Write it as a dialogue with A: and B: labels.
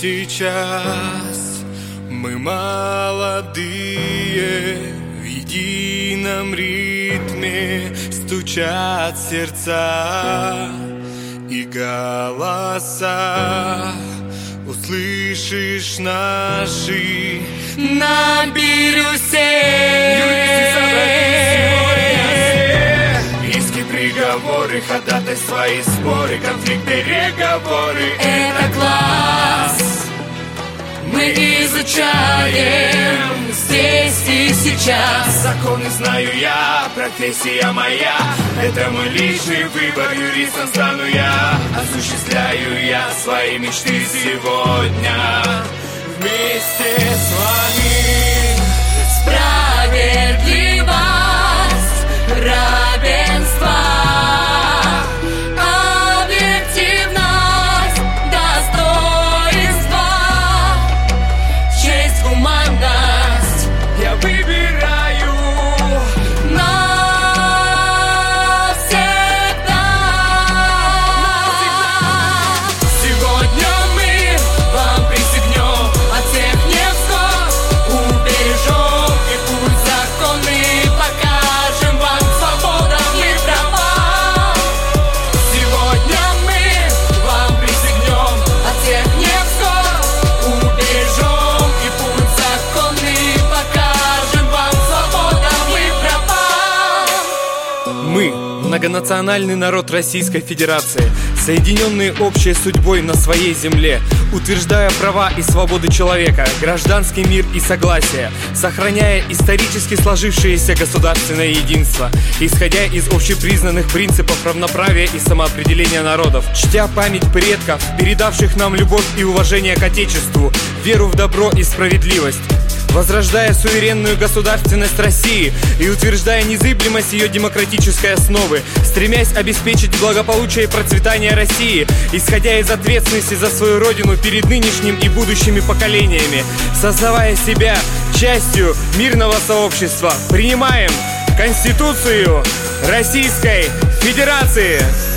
A: сейчас мы молодые, в едином ритме стучат сердца и голоса. Услышишь наши на бирюсе. Риски, приговоры, ходатайства и споры, конфликт, переговоры.
B: Это класс, мы изучаем здесь и сейчас.
A: Законы знаю я, профессия моя. Это мой личный выбор, юристом стану я. Осуществляю я свои мечты сегодня вместе с вами.
B: Справедливость, равенство, объективность, достоинство, честь, гуманность.
A: Я выбираю
B: навсегда. Сегодня мы вам присягнем, от всех невзгод убережем и путь законный покажем вам, свободам и правам. Сегодня мы вам присягнем, от всех невзгод убережем и путь законный покажем вам, свободам и правам.
A: Мы – многонациональный народ Российской Федерации, соединенные общей судьбой на своей земле, утверждая права и свободы человека, гражданский мир и согласие, сохраняя исторически сложившееся государственное единство, исходя из общепризнанных принципов равноправия и самоопределения народов, чтя память предков, передавших нам любовь и уважение к Отечеству, веру в добро и справедливость, возрождая суверенную государственность России и утверждая незыблемость ее демократической основы, стремясь обеспечить благополучие и процветание России, исходя из ответственности за свою родину перед нынешним и будущими поколениями, сознавая себя частью мирного сообщества, принимаем Конституцию Российской Федерации.